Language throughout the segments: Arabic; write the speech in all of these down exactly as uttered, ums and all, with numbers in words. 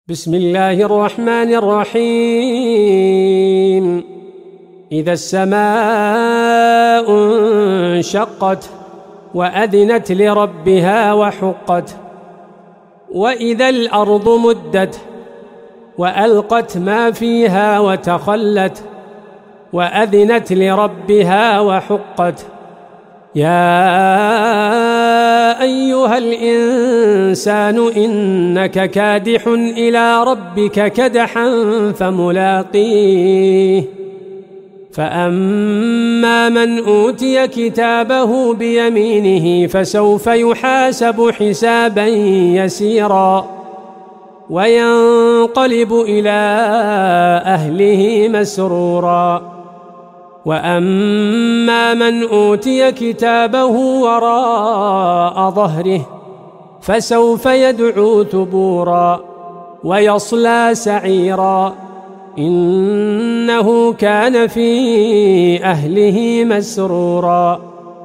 بسم الله الرحمن الرحيم. إذا السماء انشقت وأذنت لربها وحقت، وإذا الأرض مدت وألقت ما فيها وتخلت وأذنت لربها وحقت. يا أيها الإنسان إنك كادح إلى ربك كدحا فملاقيه. فأما من أوتي كتابه بيمينه فسوف يحاسب حسابا يسيرا وينقلب إلى أهله مسرورا. وأما من أوتي كتابه وراء ظهره فسوف يدعو ثبورا ويصلى سعيرا، إنه كان في أهله مسرورا.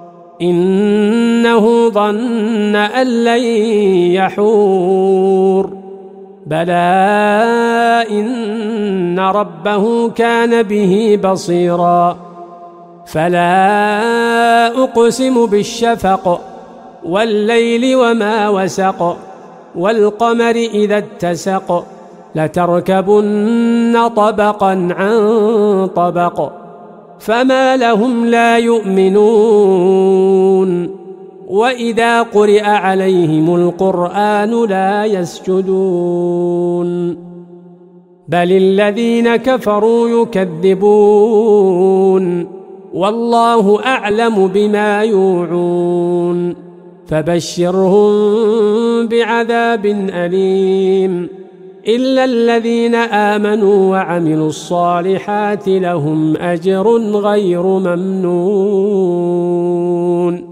إنه ظن أن لن يحور، بلى إن ربه كان به بصيرا. فلا أقسم بالشفق والليل وما وسق، والقمر إذا اتسق، لتركبن طبقا عن طبق، فما لهم لا يؤمنون. وإذا قرئ عليهم القرآن لا يسجدون، بل الذين كفروا يكذبون، والله أعلم بما يوعون. فبشرهم بعذاب أليم إلا الذين آمنوا وعملوا الصالحات لهم أجر غير ممنون.